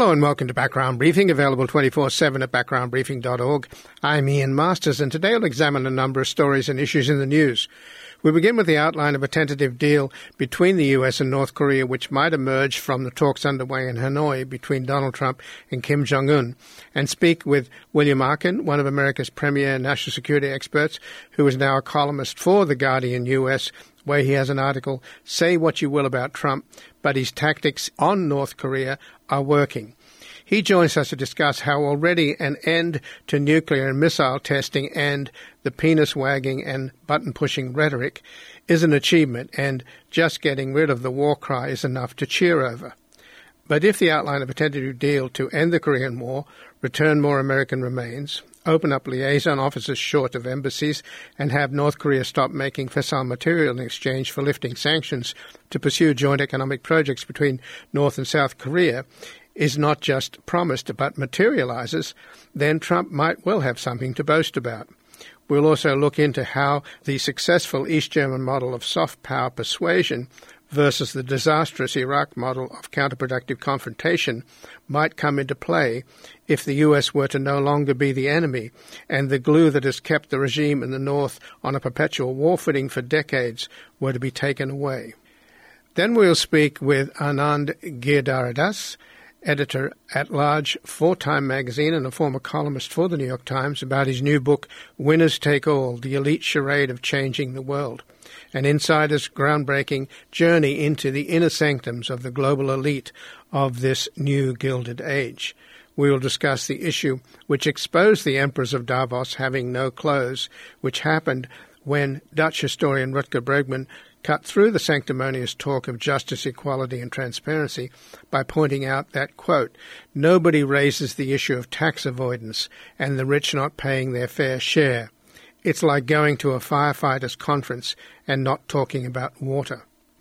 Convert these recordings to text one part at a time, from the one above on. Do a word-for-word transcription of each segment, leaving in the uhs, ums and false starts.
Hello and welcome to Background Briefing, available twenty-four seven at background briefing dot org. I'm Ian Masters, and today I'll examine a number of stories and issues in the news. We begin with the outline of a tentative deal between the U S and North Korea, which might emerge from the talks underway in Hanoi between Donald Trump and Kim Jong-un, and speak with William Arkin, one of America's premier national security experts, who is now a columnist for The Guardian U S, where he has an article, Say What You Will About Trump, but his tactics on North Korea are working. He joins us to discuss how already an end to nuclear and missile testing and the penis-wagging and button-pushing rhetoric is an achievement, and just getting rid of the war cry is enough to cheer over. But if the outline of a tentative deal to end the Korean War, return more American remains, open up liaison offices short of embassies, and have North Korea stop making fissile material in exchange for lifting sanctions to pursue joint economic projects between North and South Korea, is not just promised but materializes, then Trump might well have something to boast about. We'll also look into how the successful East German model of soft power persuasion versus the disastrous Iraq model of counterproductive confrontation might come into play if the U S were to no longer be the enemy and the glue that has kept the regime in the North on a perpetual war footing for decades were to be taken away. Then we'll speak with Anand Giridharadas, editor-at-large for Time magazine and a former columnist for the New York Times, about his new book, Winners Take All, The Elite Charade of Changing the World, an insider's groundbreaking journey into the inner sanctums of the global elite of this new Gilded Age. We will discuss the issue which exposed the emperors of Davos having no clothes, which happened when Dutch historian Rutger Bregman cut through the sanctimonious talk of justice, equality, and transparency by pointing out that, quote, nobody raises the issue of tax avoidance and the rich not paying their fair share. It's like going to a firefighters' conference and not talking about water.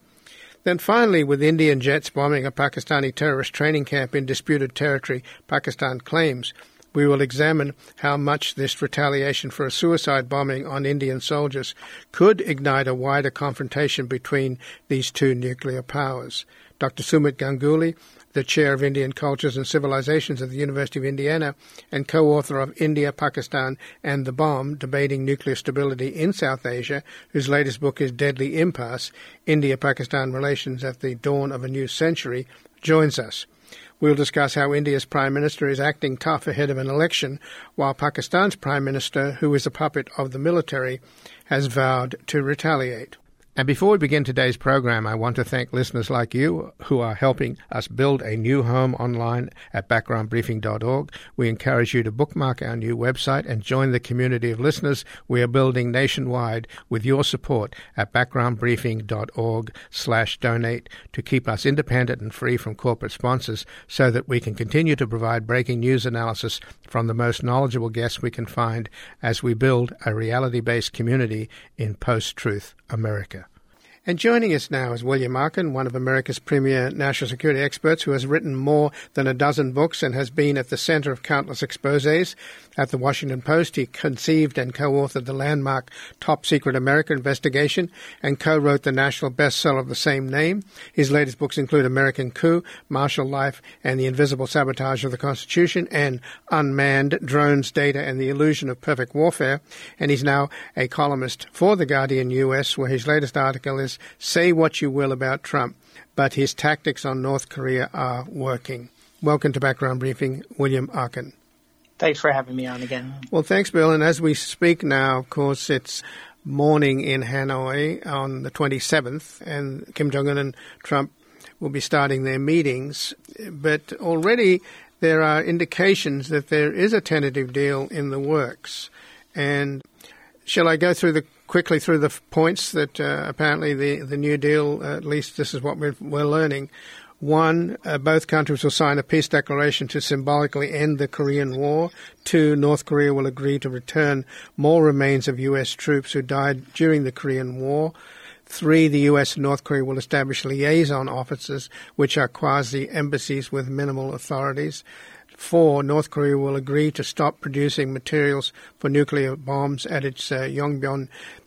Then finally, with Indian jets bombing a Pakistani terrorist training camp in disputed territory, Pakistan claims, we will examine how much this retaliation for a suicide bombing on Indian soldiers could ignite a wider confrontation between these two nuclear powers. Doctor Sumit Ganguly, the chair of Indian Cultures and Civilizations at the University of Indiana and co-author of India, Pakistan and the Bomb, Debating Nuclear Stability in South Asia, whose latest book is Deadly Impasse, India-Pakistan Relations at the Dawn of a New Century, joins us. We'll discuss how India's Prime Minister is acting tough ahead of an election, while Pakistan's Prime Minister, who is a puppet of the military, has vowed to retaliate. And before we begin today's program, I want to thank listeners like you who are helping us build a new home online at background briefing dot org. We encourage you to bookmark our new website and join the community of listeners we are building nationwide with your support at background briefing dot org slash donate to keep us independent and free from corporate sponsors so that we can continue to provide breaking news analysis from the most knowledgeable guests we can find as we build a reality-based community in post-truth America. And joining us now is William Arkin, one of America's premier national security experts who has written more than a dozen books and has been at the center of countless exposés. At the Washington Post, he conceived and co-authored the landmark Top Secret America Investigation and co-wrote the national bestseller of the same name. His latest books include American Coup, Martial Life, and the Invisible Sabotage of the Constitution, and Unmanned, Drones, Data, and the Illusion of Perfect Warfare. And he's now a columnist for The Guardian U S, where his latest article is Say What You Will About Trump, but his tactics on North Korea are working. Welcome to Background Briefing, William Arkin. Thanks for having me on again. Well, thanks, Bill. And as we speak now, of course, it's morning in Hanoi on the twenty-seventh, and Kim Jong-un and Trump will be starting their meetings. But already there are indications that there is a tentative deal in the works. And shall I go through the quickly through the points that uh, apparently the, the New Deal, uh, at least this is what we're, we're learning. One, uh, both countries will sign a peace declaration to symbolically end the Korean War. Two, North Korea will agree to return more remains of U S troops who died during the Korean War. Three, the U S and North Korea will establish liaison offices, which are quasi-embassies with minimal authorities. Four, North Korea will agree to stop producing materials for nuclear bombs at its uh, Yongbyon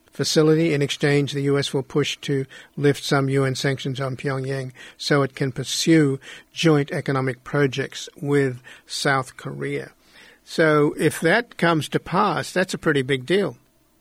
facility. In exchange, the U S will push to lift some U N sanctions on Pyongyang so it can pursue joint economic projects with South Korea. So if that comes to pass, that's a pretty big deal.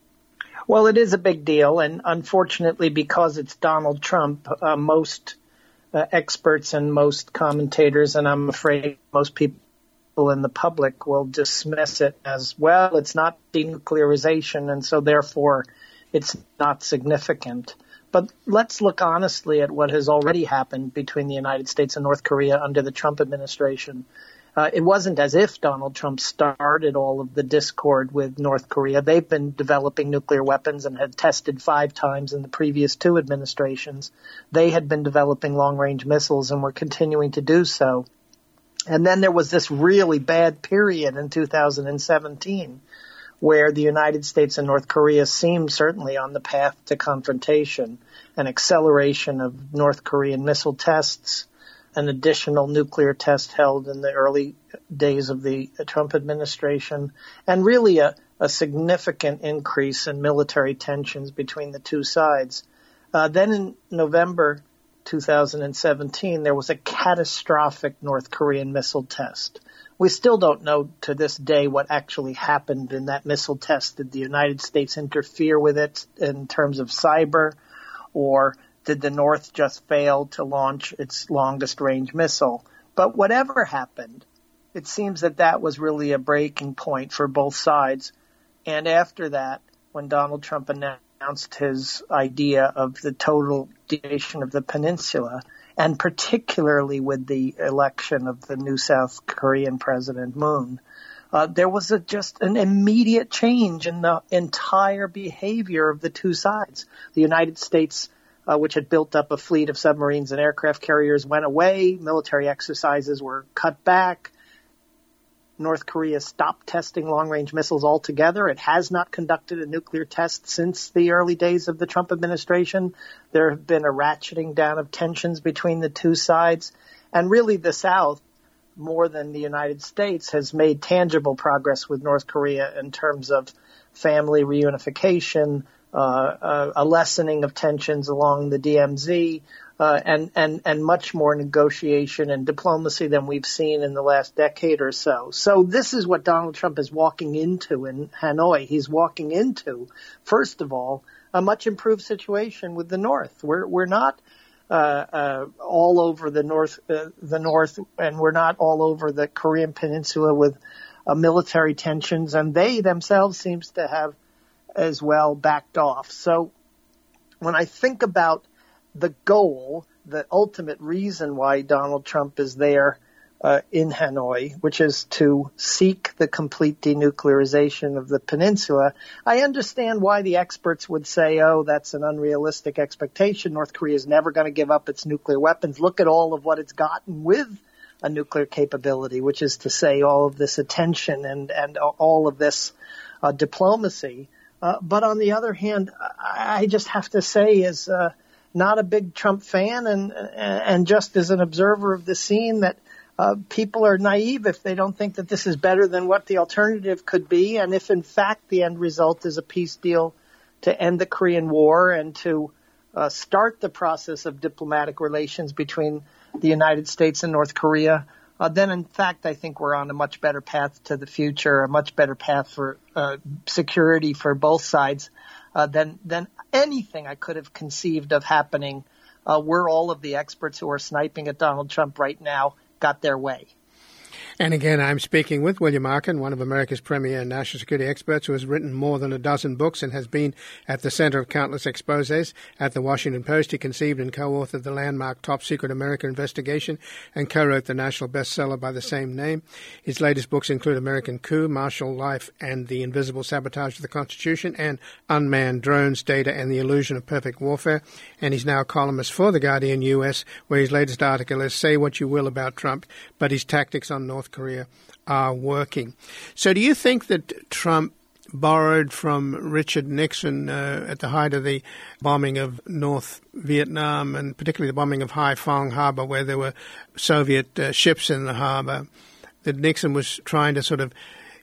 Well, it is a big deal, and unfortunately, because it's Donald Trump, uh, most uh, experts and most commentators, and I'm afraid most people in the public will dismiss it as, well, it's not denuclearization, and so therefore it's not significant. But let's look honestly at what has already happened between the United States and North Korea under the Trump administration. Uh, it wasn't as if Donald Trump started all of the discord with North Korea. They've been developing nuclear weapons and had tested five times in the previous two administrations. They had been developing long-range missiles and were continuing to do so. And then there was this really bad period in two thousand seventeen where the United States and North Korea seemed certainly on the path to confrontation, an acceleration of North Korean missile tests, an additional nuclear test held in the early days of the Trump administration, and really a, a significant increase in military tensions between the two sides. Uh, then in November two thousand seventeen, there was a catastrophic North Korean missile test. We still don't know to this day what actually happened in that missile test. Did the United States interfere with it in terms of cyber, or did the North just fail to launch its longest range missile? But whatever happened, it seems that that was really a breaking point for both sides. And after that, when Donald Trump announced his idea of the total denuclearization of the peninsula, and particularly with the election of the new South Korean President Moon, uh, there was a, just an immediate change in the entire behavior of the two sides. The United States, uh, which had built up a fleet of submarines and aircraft carriers, went away. Military exercises were cut back. North Korea stopped testing long-range missiles altogether. It has not conducted a nuclear test since the early days of the Trump administration. There have been a ratcheting down of tensions between the two sides. And really the South, more than the United States, has made tangible progress with North Korea in terms of family reunification, uh, uh, a lessening of tensions along the D M Z, Uh, and, and, and much more negotiation and diplomacy than we've seen in the last decade or so. So this is what Donald Trump is walking into in Hanoi. He's walking into, first of all, a much improved situation with the North. We're, we're not, uh, uh, all over the North, uh, the North, and we're not all over the Korean Peninsula with uh, military tensions, and they themselves seems to have as well backed off. So when I think about the goal, the ultimate reason why Donald Trump is there uh, in Hanoi, which is to seek the complete denuclearization of the peninsula, I understand why the experts would say, oh, that's an unrealistic expectation. North Korea is never going to give up its nuclear weapons. Look at all of what it's gotten with a nuclear capability, which is to say all of this attention and, and all of this uh, diplomacy. Uh, but on the other hand, I, I just have to say is uh, not a big Trump fan, and and just as an observer of the scene, that uh, people are naive if they don't think that this is better than what the alternative could be, and if in fact the end result is a peace deal to end the Korean War and to uh, start the process of diplomatic relations between the United States and North Korea, uh, then in fact I think we're on a much better path to the future, a much better path for uh, security for both sides uh, than than anything I could have conceived of happening uh, were all of the experts who are sniping at Donald Trump right now got their way. And again, I'm speaking with William Arkin, one of America's premier national security experts who has written more than a dozen books and has been at the center of countless exposés. At the Washington Post, he conceived and co-authored the landmark Top Secret America Investigation and co-wrote the national bestseller by the same name. His latest books include American Coup, Martial Life and the Invisible Sabotage of the Constitution, and Unmanned Drones, Data and the Illusion of Perfect Warfare. And he's now a columnist for The Guardian U S, where his latest article is Say What You Will About Trump, but his tactics on North Korea are working. So do you think that Trump borrowed from Richard Nixon uh, at the height of the bombing of North Vietnam, and particularly the bombing of Haiphong Harbor, where there were Soviet uh, ships in the harbor, that Nixon was trying to sort of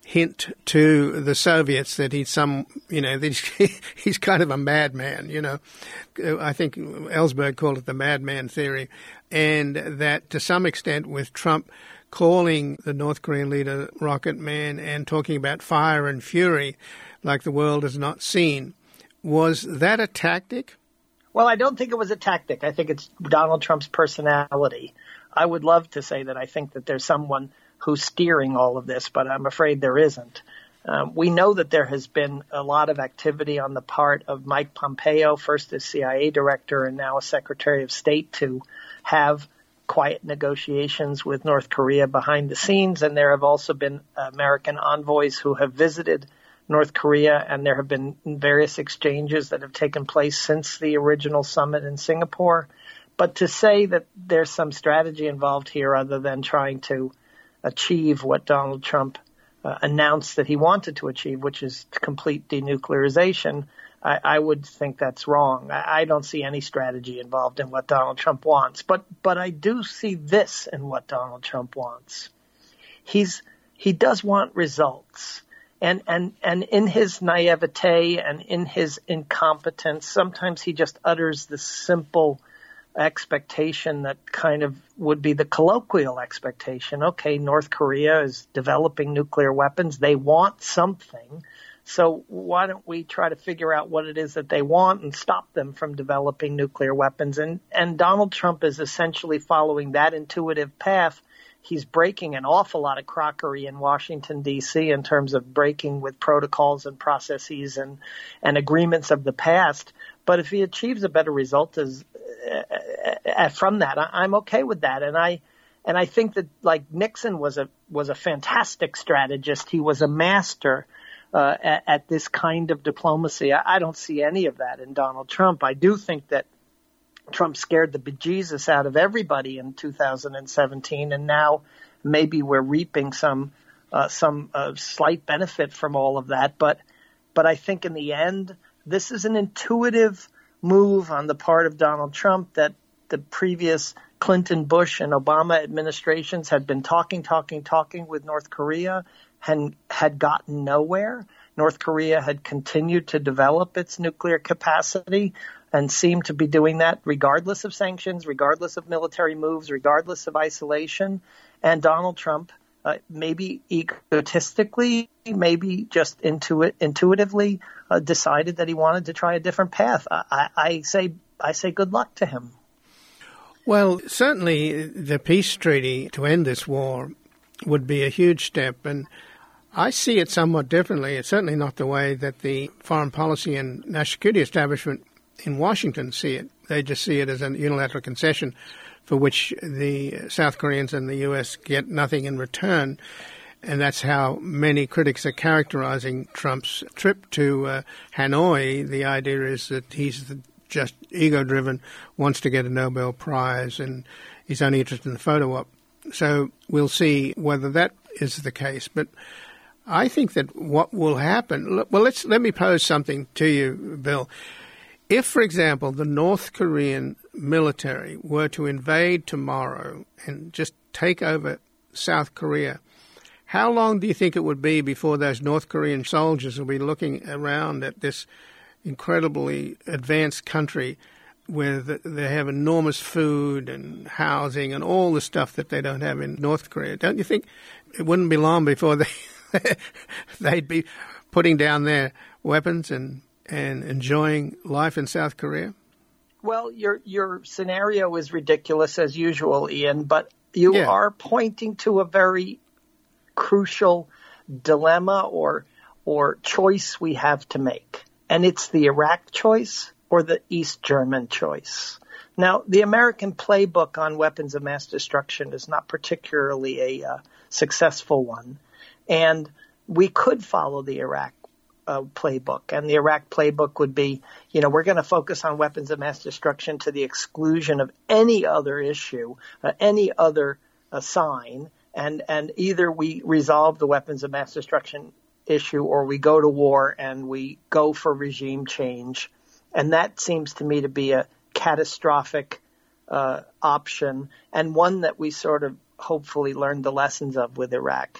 hint to the Soviets that he's some, you know, that he's, he's kind of a madman, you know. I think Ellsberg called it the madman theory, and that to some extent with Trump calling the North Korean leader Rocket Man and talking about fire and fury like the world has not seen, was that a tactic? Well, I don't think it was a tactic. I think it's Donald Trump's personality. I would love to say that I think that there's someone who's steering all of this, but I'm afraid there isn't. Um, we know that there has been a lot of activity on the part of Mike Pompeo, first as C I A director and now as Secretary of State, to have quiet negotiations with North Korea behind the scenes. And there have also been American envoys who have visited North Korea, and there have been various exchanges that have taken place since the original summit in Singapore. But to say that there's some strategy involved here other than trying to achieve what Donald Trump uh, announced that he wanted to achieve, which is complete denuclearization, I, I would think that's wrong. I, I don't see any strategy involved in what Donald Trump wants. But but I do see this in what Donald Trump wants. He's he does want results. And, and, and in his naivete and in his incompetence, sometimes he just utters the simple expectation that kind of would be the colloquial expectation. Okay, North Korea is developing nuclear weapons. They want something. So why don't we try to figure out what it is that they want and stop them from developing nuclear weapons? And, and Donald Trump is essentially following that intuitive path. He's breaking an awful lot of crockery in Washington, D C in terms of breaking with protocols and processes and, and agreements of the past. But if he achieves a better result as, uh, from that, I, I'm okay with that. And I and I think that, like, Nixon was a was a fantastic strategist. He was a master uh, at, at this kind of diplomacy. I, I don't see any of that in Donald Trump. I do think that Trump scared the bejesus out of everybody in two thousand seventeen, and now maybe we're reaping some uh, some uh, slight benefit from all of that. But but I think in the end, this is an intuitive move on the part of Donald Trump that the previous Clinton, Bush, and Obama administrations had been talking, talking, talking with North Korea and had gotten nowhere. North Korea had continued to develop its nuclear capacity and seemed to be doing that regardless of sanctions, regardless of military moves, regardless of isolation. And Donald Trump, uh, maybe egotistically, maybe just intuit- intuitively, uh, decided that he wanted to try a different path. I, I, I say, I say, good luck to him. Well, certainly the peace treaty to end this war would be a huge step, and I see it somewhat differently. It's certainly not the way that the foreign policy and national security establishment in Washington see it. They just see it as an unilateral concession for which the South Koreans and the U S get nothing in return. And that's how many critics are characterizing Trump's trip to uh, Hanoi. The idea is that he's just ego-driven, wants to get a Nobel Prize, and he's only interested in the photo op. So we'll see whether that is the case. But I think that what will happen, well, let's let me pose something to you, Bill. If, for example, the North Korean military were to invade tomorrow and just take over South Korea, how long do you think it would be before those North Korean soldiers will be looking around at this incredibly advanced country where they have enormous food and housing and all the stuff that they don't have in North Korea? Don't you think it wouldn't be long before they they'd be putting down their weapons and and enjoying life in South Korea? Well, your your scenario is ridiculous as usual, Ian, but you yeah. are pointing to a very crucial dilemma or or choice we have to make. And it's the Iraq choice or the East German choice. Now, the American playbook on weapons of mass destruction is not particularly a uh, successful one. And we could follow the Iraq uh, playbook. And the Iraq playbook would be, you know, we're going to focus on weapons of mass destruction to the exclusion of any other issue, uh, any other uh, sign. And, and either we resolve the weapons of mass destruction issue or we go to war and we go for regime change. And that seems to me to be a catastrophic uh, option and one that we sort of hopefully learned the lessons of with Iraq.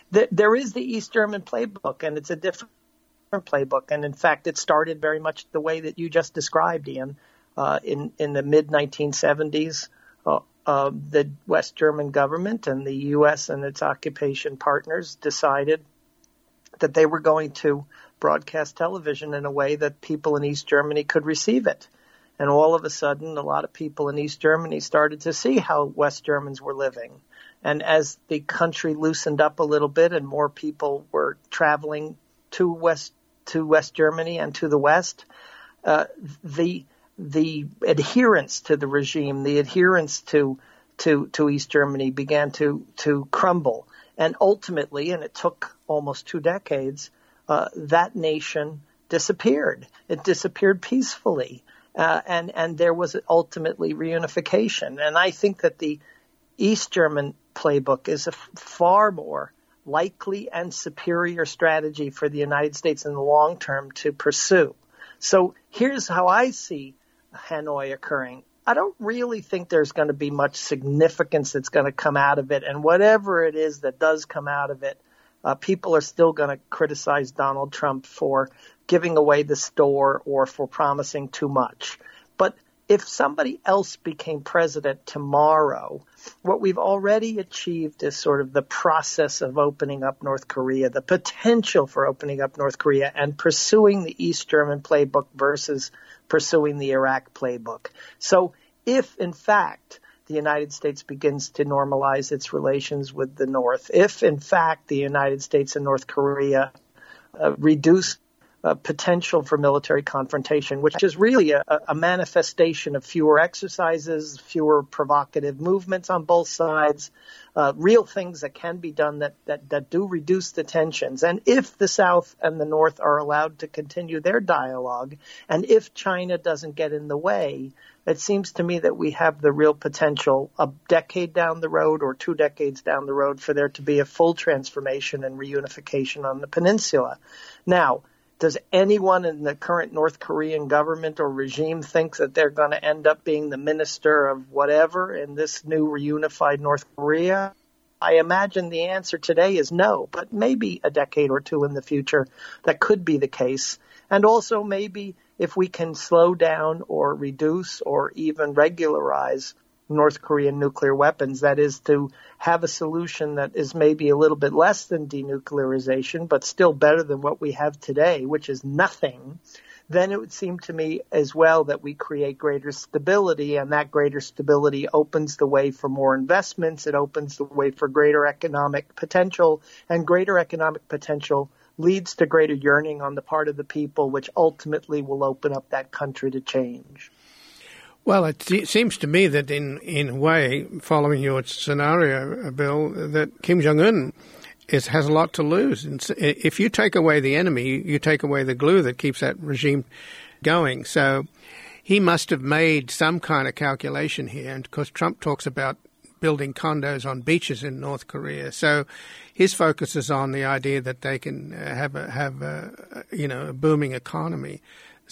th- there is the East German playbook, and it's a different playbook. And in fact, it started very much the way that you just described, Ian. Uh, in, in the mid nineteen seventies, uh, uh, the West German government and the U S and its occupation partners decided that they were going to broadcast television in a way that people in East Germany could receive it. And all of a sudden, a lot of people in East Germany started to see how West Germans were living. And as the country loosened up a little bit and more people were traveling to West to West Germany and to the West, uh, the the adherence to the regime, the adherence to to to East Germany began to to crumble. And ultimately, and it took almost two decades, uh, that nation disappeared. It disappeared peacefully. Uh, and, and there was ultimately reunification. And I think that the East German playbook is a f- far more likely and superior strategy for the United States in the long term to pursue. So here's how I see Hanoi occurring. I don't really think there's going to be much significance that's going to come out of it. And whatever it is that does come out of it, uh, people are still going to criticize Donald Trump for giving away the store or for promising too much. But if somebody else became president tomorrow, what we've already achieved is sort of the process of opening up North Korea, the potential for opening up North Korea and pursuing the East German playbook versus pursuing the Iraq playbook. So if, in fact, the United States begins to normalize its relations with the North, if, in fact, the United States and North Korea uh, reduce Uh, potential for military confrontation, which is really a, a manifestation of fewer exercises, fewer provocative movements on both sides, uh, real things that can be done that, that, that do reduce the tensions. And if the South and the North are allowed to continue their dialogue, and if China doesn't get in the way, it seems to me that we have the real potential a decade down the road or two decades down the road for there to be a full transformation and reunification on the peninsula. Now, does anyone in the current North Korean government or regime think that they're going to end up being the minister of whatever in this new reunified North Korea? I imagine the answer today is no, but maybe a decade or two in the future that could be the case. And also maybe if we can slow down or reduce or even regularize North Korean nuclear weapons, that is to have a solution that is maybe a little bit less than denuclearization, but still better than what we have today, which is nothing, then it would seem to me as well that we create greater stability, and that greater stability opens the way for more investments. It opens the way for greater economic potential, and greater economic potential leads to greater yearning on the part of the people, which ultimately will open up that country to change. Well, it seems to me that in, in a way, following your scenario, Bill, that Kim Jong-un is, has a lot to lose. And if you take away the enemy, you take away the glue that keeps that regime going. So he must have made some kind of calculation here. And because Trump talks about building condos on beaches in North Korea. So his focus is on the idea that they can have a, have a, you know, a booming economy.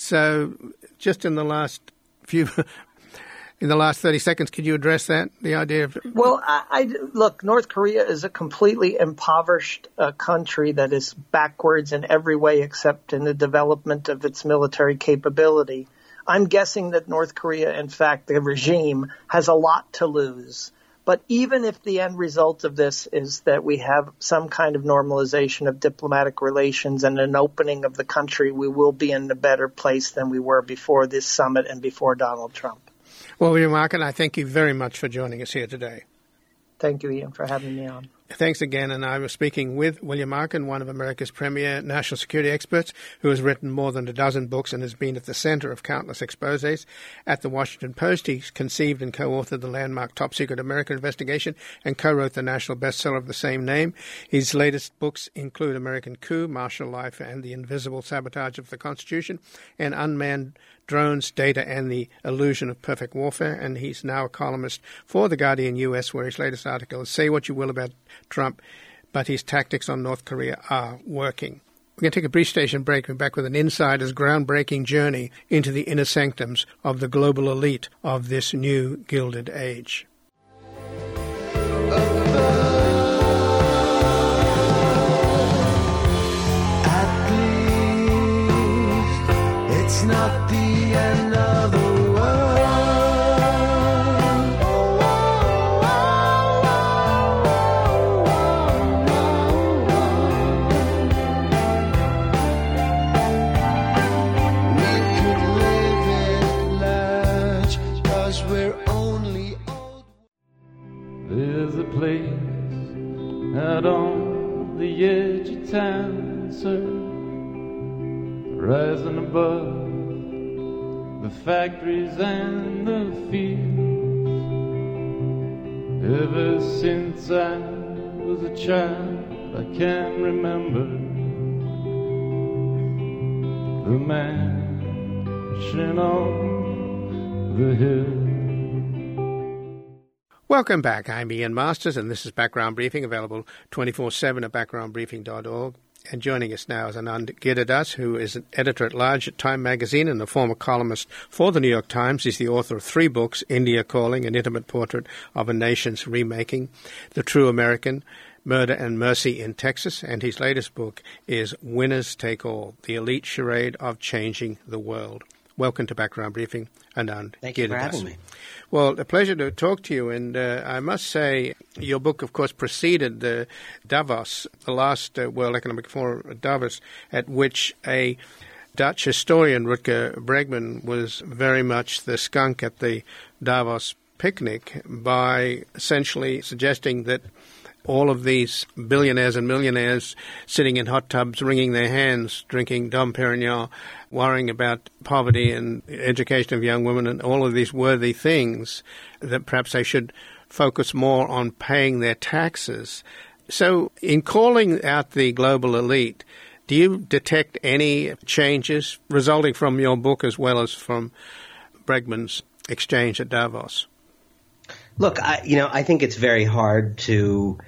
So just in the last few In the last thirty seconds, could you address that, the idea of... Well, I, I, look, North Korea is a completely impoverished uh, country that is backwards in every way except in the development of its military capability. I'm guessing that North Korea, in fact, the regime, has a lot to lose. But even if the end result of this is that we have some kind of normalization of diplomatic relations and an opening of the country, we will be in a better place than we were before this summit and before Donald Trump. Well, William Arkin, I thank you very much for joining us here today. Thank you, Ian, for having me on. Thanks again. And I was speaking with William Arkin, one of America's premier national security experts, who has written more than a dozen books and has been at the center of countless exposés. At the Washington Post, he conceived and co-authored the landmark Top Secret American Investigation and co-wrote the national bestseller of the same name. His latest books include American Coup, Martial Life, and The Invisible Sabotage of the Constitution, and Unmanned Drones, Data, and the Illusion of Perfect Warfare. And he's now a columnist for The Guardian U S, where his latest article is Say What You Will About Trump, but his tactics on North Korea are working. We're going to take a brief station break. We're back with an insider's groundbreaking journey into the inner sanctums of the global elite of this new Gilded Age. answer, rising above the factories and the fields. Ever since I was a child, I can remember the mansion on the hill. Welcome back. I'm Ian Masters, and this is Background Briefing, available twenty-four seven at background briefing dot org. And joining us now is Anand Giridharadas, who is an editor-at-large at Time magazine and a former columnist for the New York Times. He's the author of three books, India Calling, An Intimate Portrait of a Nation's Remaking, The True American, Murder and Mercy in Texas, and his latest book is Winners Take All, The Elite Charade of Changing the World. Welcome to Background Briefing, Anand Giridharadas. Thank you for having me. Well, a pleasure to talk to you, and uh, I must say your book, of course, preceded uh, Davos, the last uh, World Economic Forum at Davos, at which a Dutch historian, Rutger Bregman, was very much the skunk at the Davos picnic by essentially suggesting that all of these billionaires and millionaires sitting in hot tubs, wringing their hands, drinking Dom Perignon, worrying about poverty and education of young women and all of these worthy things, that perhaps they should focus more on paying their taxes. So in calling out the global elite, do you detect any changes resulting from your book as well as from Bregman's exchange at Davos? Look, I, you know, I think it's very hard to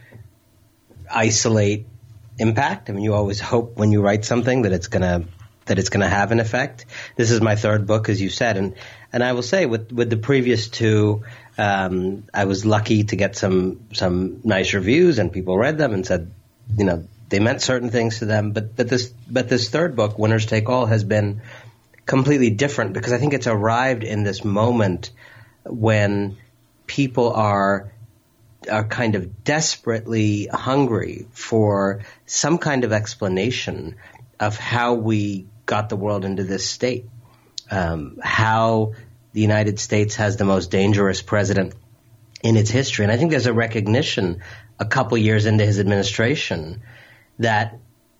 isolate impact. I mean, you always hope when you write something that it's gonna that it's gonna have an effect. This is my third book, as you said, and and I will say with with the previous two, um, I was lucky to get some some nice reviews, and people read them and said, you know, they meant certain things to them. But but this but this third book, Winners Take All, has been completely different because I think it's arrived in this moment when people are are kind of desperately hungry for some kind of explanation of how we got the world into this state, um, how the United States has the most dangerous president in its history. And I think there's a recognition a couple years into his administration that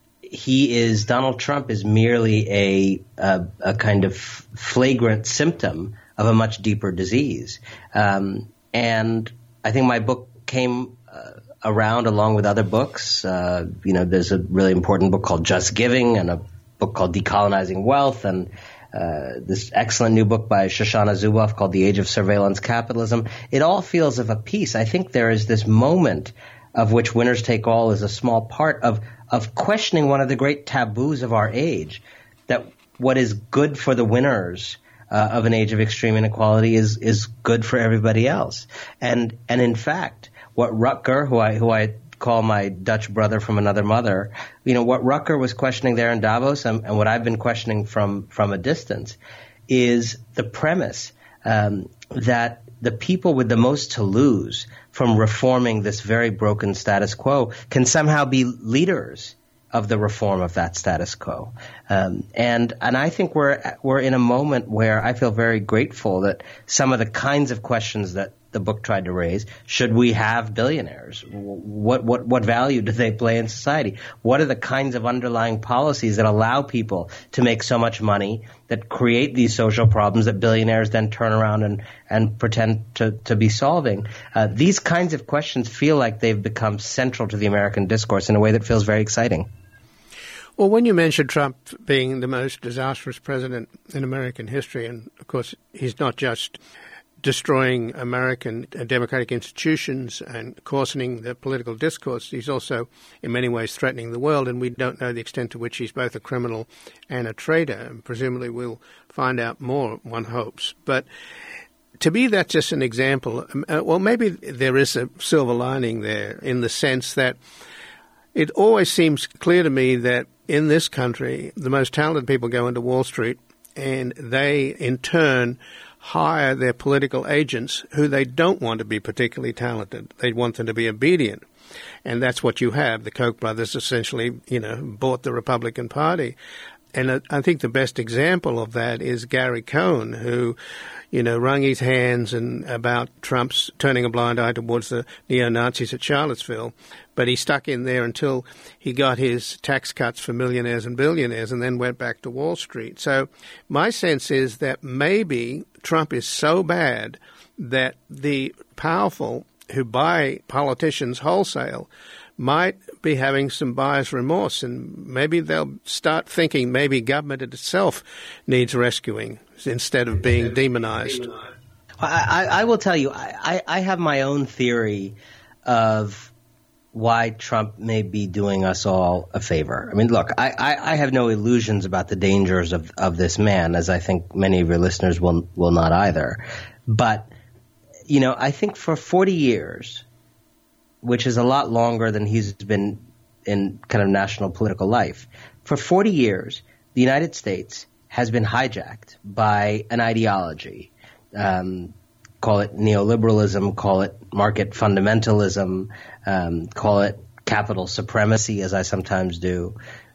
he is, Donald Trump is merely a, a, a kind of flagrant symptom of a much deeper disease. Um, and I think my book came uh, around along with other books. Uh, you know, there's a really important book called Just Giving and a book called Decolonizing Wealth, and uh, this excellent new book by Shoshana Zuboff called The Age of Surveillance Capitalism. It all feels of a piece. I think there is this moment of which Winners Take All is a small part of, of questioning one of the great taboos of our age, that what is good for the winners uh, of an age of extreme inequality is is good for everybody else. And and in fact, what Rutger, who I who I call my Dutch brother from another mother, you know, what Rutger was questioning there in Davos, and, and what I've been questioning from from a distance, is the premise um, that the people with the most to lose from reforming this very broken status quo can somehow be leaders of the reform of that status quo. Um, and and I think we're we're in a moment where I feel very grateful that some of the kinds of questions that the book tried to raise, should we have billionaires? What what what value do they play in society? What are the kinds of underlying policies that allow people to make so much money, that create these social problems that billionaires then turn around and, and pretend to, to be solving? Uh, these kinds of questions feel like they've become central to the American discourse in a way that feels very exciting. Well, when you mentioned Trump being the most disastrous president in American history, and of course he's not just destroying American democratic institutions and coarsening the political discourse, he's also in many ways threatening the world, and we don't know the extent to which he's both a criminal and a traitor. And presumably we'll find out more, one hopes. But to me, that's just an example. Uh, well, maybe there is a silver lining there in the sense that it always seems clear to me that in this country, the most talented people go into Wall Street, and they, in turn, hire their political agents who they don't want to be particularly talented. They want them to be obedient. And that's what you have. The Koch brothers essentially, you know, bought the Republican Party. And I think the best example of that is Gary Cohn, who, you know, wrung his hands and about Trump's turning a blind eye towards the neo-Nazis at Charlottesville. But he stuck in there until he got his tax cuts for millionaires and billionaires and then went back to Wall Street. So my sense is that maybe Trump is so bad that the powerful who buy politicians wholesale might be having some buyer's remorse, and maybe they'll start thinking maybe government itself needs rescuing instead of being demonized. I, I will tell you, I, I have my own theory of why Trump may be doing us all a favor. I mean, look, I, I, I have no illusions about the dangers of, of this man, as I think many of your listeners will will not either. But, you know, I think for forty years, which is a lot longer than he's been in kind of national political life, for forty years, the United States has been hijacked by an ideology. Um, call it neoliberalism, call it market fundamentalism, um, call it capital supremacy, as I sometimes do.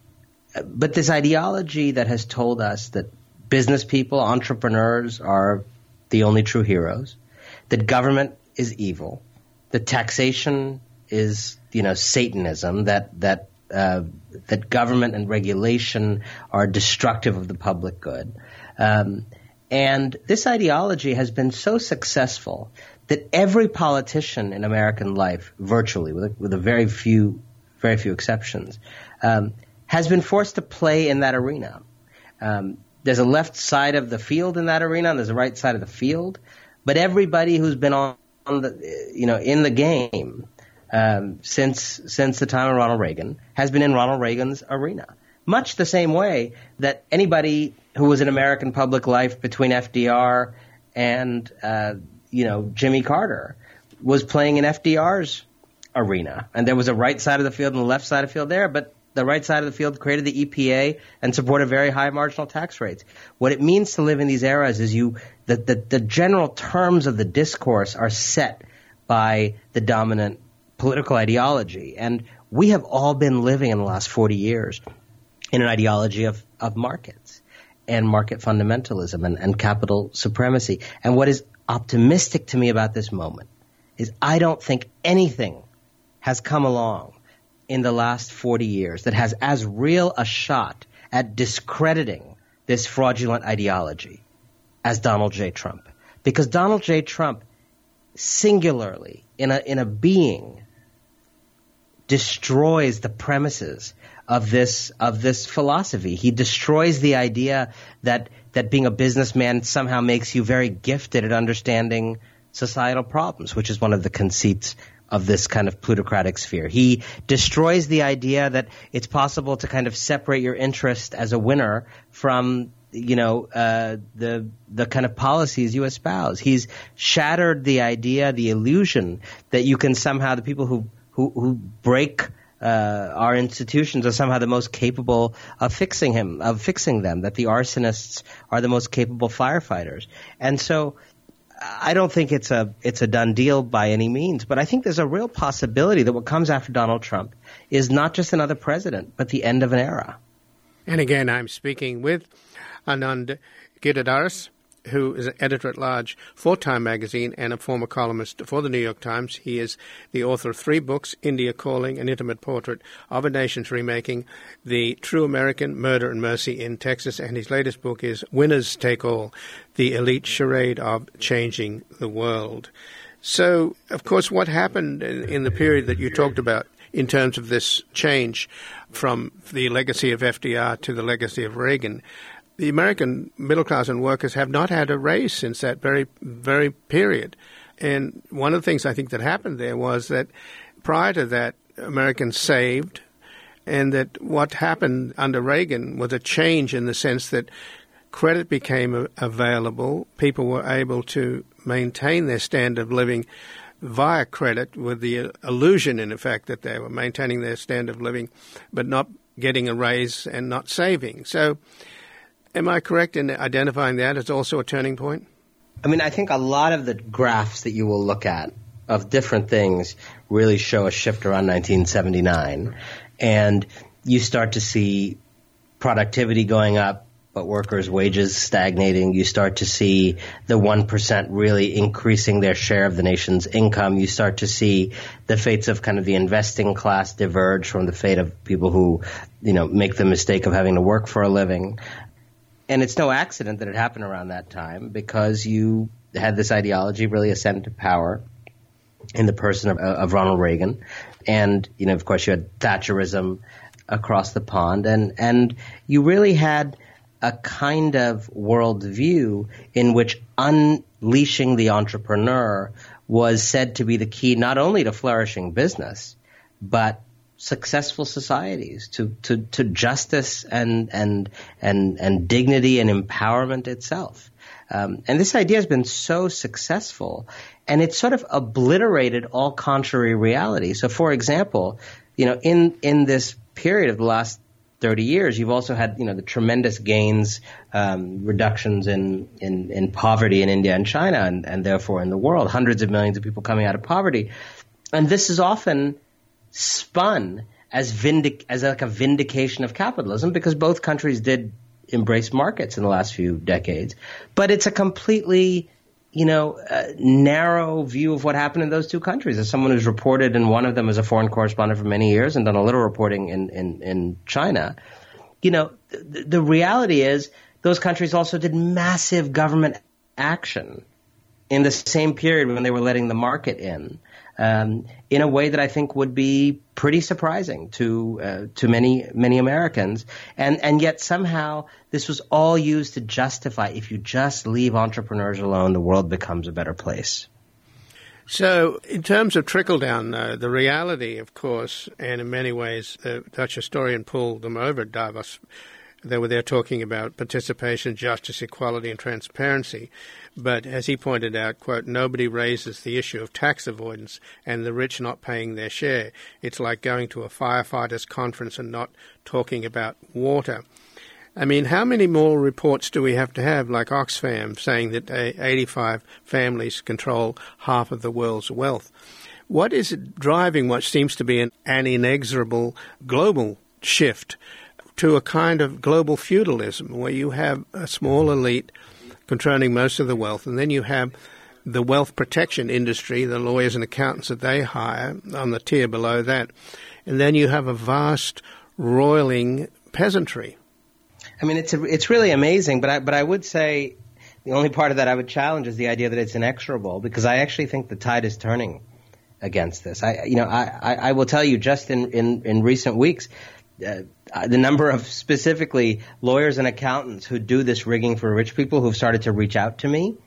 But this ideology that has told us that business people, entrepreneurs are the only true heroes, that government is evil, that taxation is, you know, Satanism, that that uh, that government and regulation are destructive of the public good. Um, and this ideology has been so successful that every politician in American life, virtually, with a, with a very few, very few exceptions, um, has been forced to play in that arena. Um, there's a left side of the field in that arena, and there's a right side of the field. But everybody who's been on, on the, you know, in the game um, since since the time of Ronald Reagan has been in Ronald Reagan's arena. Much the same way that anybody who was in American public life between F D R and uh, you know Jimmy Carter was playing in F D R's arena, and there was a right side of the field and a left side of the field there, but the right side of the field created the E P A and supported very high marginal tax rates. What it means to live in these eras is you that the, the general terms of the discourse are set by the dominant political ideology. And we have all been living in the last forty years in an ideology of, of markets and market fundamentalism and, and capital supremacy. And what is optimistic to me about this moment is I don't think anything has come along in the last forty years that has as real a shot at discrediting this fraudulent ideology as Donald J. Trump. Because Donald J. Trump singularly, in a in a being, destroys the premises of this of this philosophy. He destroys the idea that that being a businessman somehow makes you very gifted at understanding societal problems, which is one of the conceits of this kind of plutocratic sphere. He destroys the idea that it's possible to kind of separate your interest as a winner from, you know, uh, the the kind of policies you espouse. He's shattered the idea, the illusion that you can somehow, the people who who, who break uh, our institutions are somehow the most capable of fixing him, of fixing them. That the arsonists are the most capable firefighters, and so. I don't think it's a it's a done deal by any means, but I think there's a real possibility that what comes after Donald Trump is not just another president, but the end of an era. And again, I'm speaking with Anand Giridharadas, who is an editor-at-large for Time magazine and a former columnist for the New York Times. He is the author of three books, India Calling, An Intimate Portrait of a Nation's Remaking, The True American, Murder and Mercy in Texas, and his latest book is Winners Take All, The Elite Charade of Changing the World. So, of course, what happened in, in the period that you talked about in terms of this change from the legacy of F D R to the legacy of Reagan, the American middle class and workers have not had a raise since that very, very period. And one of the things I think that happened there was that prior to that, Americans saved, and that what happened under Reagan was a change in the sense that credit became available. People were able to maintain their standard of living via credit with the illusion, in effect, that they were maintaining their standard of living but not getting a raise and not saving. So am I correct in identifying that as also a turning point? I mean, I think a lot of the graphs that you will look at of different things really show a shift around nineteen seventy-nine. And you start to see productivity going up, but workers' wages stagnating. You start to see the one percent really increasing their share of the nation's income. You start to see the fates of kind of the investing class diverge from the fate of people who, you know, make the mistake of having to work for a living. And it's no accident that it happened around that time, because you had this ideology really ascend to power in the person of, of Ronald Reagan. And, you know, of course, you had Thatcherism across the pond. And, and you really had a kind of worldview in which unleashing the entrepreneur was said to be the key not only to flourishing business, but successful societies, to, to, to justice and, and, and, and dignity and empowerment itself. Um, and this idea has been so successful, and it's sort of obliterated all contrary reality. So, for example, you know, in, in this period of the last thirty years, you've also had, you know, the tremendous gains, um, reductions in, in, in poverty in India and China, and, and therefore in the world, hundreds of millions of people coming out of poverty. And this is often spun as vindic- as like a vindication of capitalism, because both countries did embrace markets in the last few decades. But it's a completely, you know, uh, narrow view of what happened in those two countries. As someone who's reported in one of them as a foreign correspondent for many years and done a little reporting in, in, in China, you know, th- the reality is those countries also did massive government action in the same period when they were letting the market in. Um, in a way that I think would be pretty surprising to uh, to many many Americans, and and yet somehow this was all used to justify, if you just leave entrepreneurs alone, the world becomes a better place. So, in terms of trickle down, uh, the reality, of course, and in many ways, the Dutch historian pulled them over at Davos. They were there talking about participation, justice, equality, and transparency. But as he pointed out, quote, nobody raises the issue of tax avoidance and the rich not paying their share. It's like going to a firefighters conference and not talking about water. I mean, how many more reports do we have to have, like Oxfam, saying that eighty-five families control half of the world's wealth? What is it driving what seems to be an, an inexorable global shift to a kind of global feudalism, where you have a small elite controlling most of the wealth, and then you have the wealth protection industry, the lawyers and accountants that they hire on the tier below that, and then you have a vast roiling peasantry. I mean, it's a, it's really amazing, but I, but I would say the only part of that I would challenge is the idea that it's inexorable, because I actually think the tide is turning against this. I, you know, I, I, I will tell you, just in, in, in recent weeks, Uh, the number of specifically lawyers and accountants who do this rigging for rich people who've started to reach out to me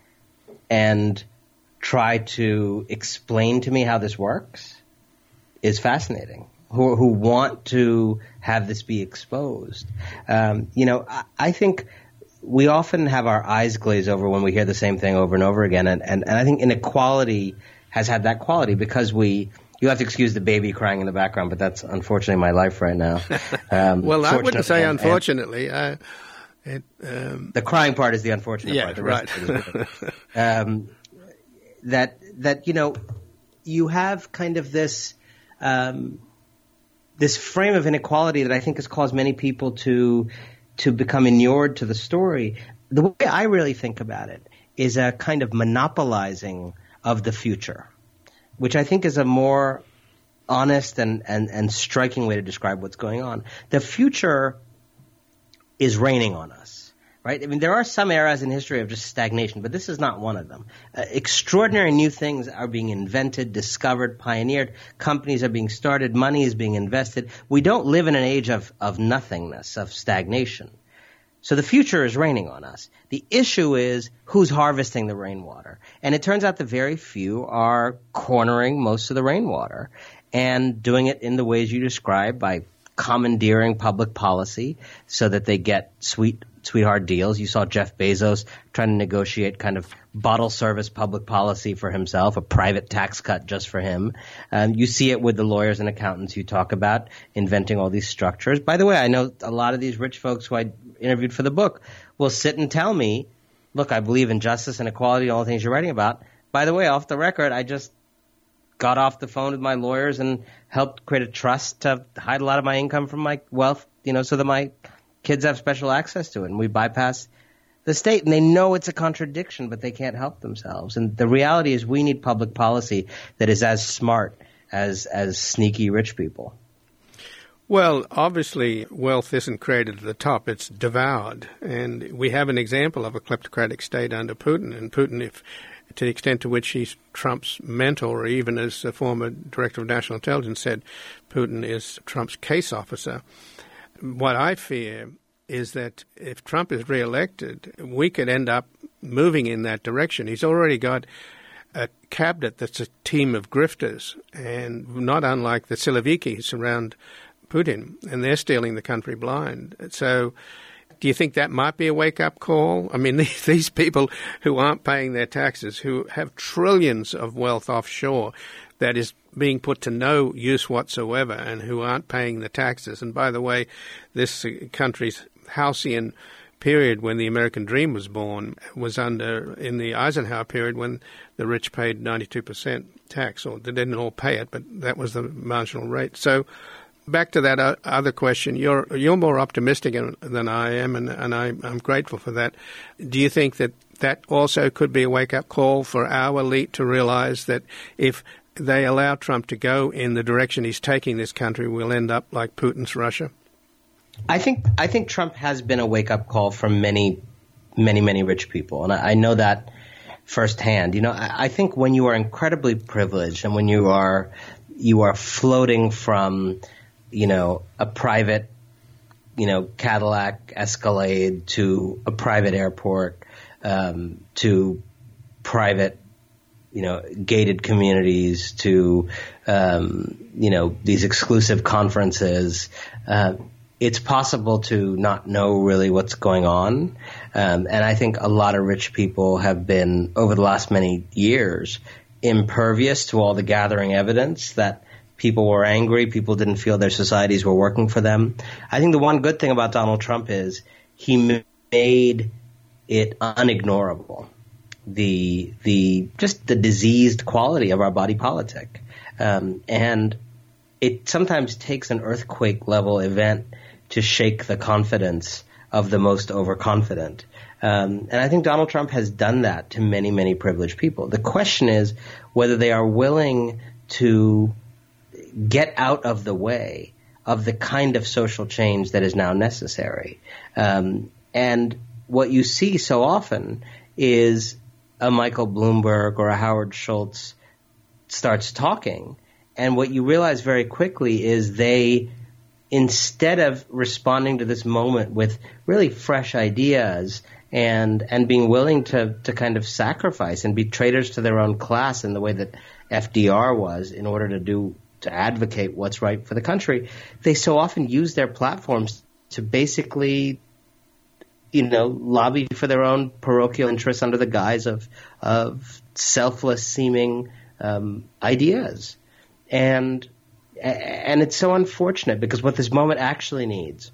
and try to explain to me how this works is fascinating, who, who want to have this be exposed. Um, you know, I, I think we often have our eyes glaze over when we hear the same thing over and over again, and, and, and I think inequality has had that quality, because we – you have to excuse the baby crying in the background, but that's unfortunately my life right now. Um, well, I wouldn't say and, unfortunately. And I, it, um, the crying part is the unfortunate yeah, part. The right. rest is um, that that you know, you have kind of this um, this frame of inequality that I think has caused many people to to become inured to the story. The way I really think about it is a kind of monopolizing of the future, which I think is a more honest and, and, and striking way to describe what's going on. The future is raining on us, right? I mean, there are some eras in history of just stagnation, but this is not one of them. Uh, extraordinary new things are being invented, discovered, pioneered. Companies are being started. Money is being invested. We don't live in an age of, of nothingness, of stagnation. So the future is raining on us. The issue is who's harvesting the rainwater. And it turns out the very few are cornering most of the rainwater and doing it in the ways you described, by commandeering public policy so that they get sweet, sweetheart deals. You saw Jeff Bezos trying to negotiate kind of bottle service public policy for himself, a private tax cut just for him. Um, you see it with the lawyers and accountants you talk about inventing all these structures. By the way, I know a lot of these rich folks who I interviewed for the book will sit and tell me, look, I believe in justice and equality, all the things you're writing about. By the way, off the record, I just got off the phone with my lawyers and helped create a trust to hide a lot of my income from my wealth, you know, so that my kids have special access to it, and we bypass the state. And they know it's a contradiction, but they can't help themselves. And the reality is we need public policy that is as smart as as sneaky rich people. Well, obviously, wealth isn't created at the top, it's devoured. And we have an example of a kleptocratic state under Putin. And Putin, if to the extent to which he's Trump's mentor, or even as a former director of national intelligence said, Putin is Trump's case officer. What I fear is that if Trump is reelected, we could end up moving in that direction. He's already got a cabinet that's a team of grifters, and not unlike the Siloviki who surround Putin, and they're stealing the country blind. So do you think that might be a wake-up call? I mean, these people who aren't paying their taxes, who have trillions of wealth offshore that is being put to no use whatsoever, and who aren't paying the taxes. And by the way, this country's halcyon period when the American dream was born was under in the Eisenhower period when the rich paid ninety-two percent tax, or they didn't all pay it, but that was the marginal rate. So back to that other question, you're you're more optimistic than I am, and, and I, I'm grateful for that. Do you think that that also could be a wake-up call for our elite to realize that if they allow Trump to go in the direction he's taking this country, we'll end up like Putin's Russia? I think I think Trump has been a wake-up call for many, many, many rich people, and I, I know that firsthand. You know, I, I think when you are incredibly privileged and when you are you are floating from, you know, a private, you know, Cadillac Escalade to a private airport, um, to private, you know, gated communities, to, um, you know, these exclusive conferences, uh, it's possible to not know really what's going on. Um, and I think a lot of rich people have been, over the last many years, impervious to all the gathering evidence that people were angry, people didn't feel their societies were working for them. I think the one good thing about Donald Trump is he made it unignorable, the the just the diseased quality of our body politic. Um, and it sometimes takes an earthquake-level event to shake the confidence of the most overconfident. Um, and I think Donald Trump has done that to many, many privileged people. The question is whether they are willing to get out of the way of the kind of social change that is now necessary. Um, and what you see so often is a Michael Bloomberg or a Howard Schultz starts talking, and what you realize very quickly is they, instead of responding to this moment with really fresh ideas and and being willing to, to kind of sacrifice and be traitors to their own class in the way that F D R was in order to do to advocate what's right for the country, they so often use their platforms to basically, you know, lobby for their own parochial interests under the guise of of selfless-seeming um, ideas. And and it's so unfortunate because what this moment actually needs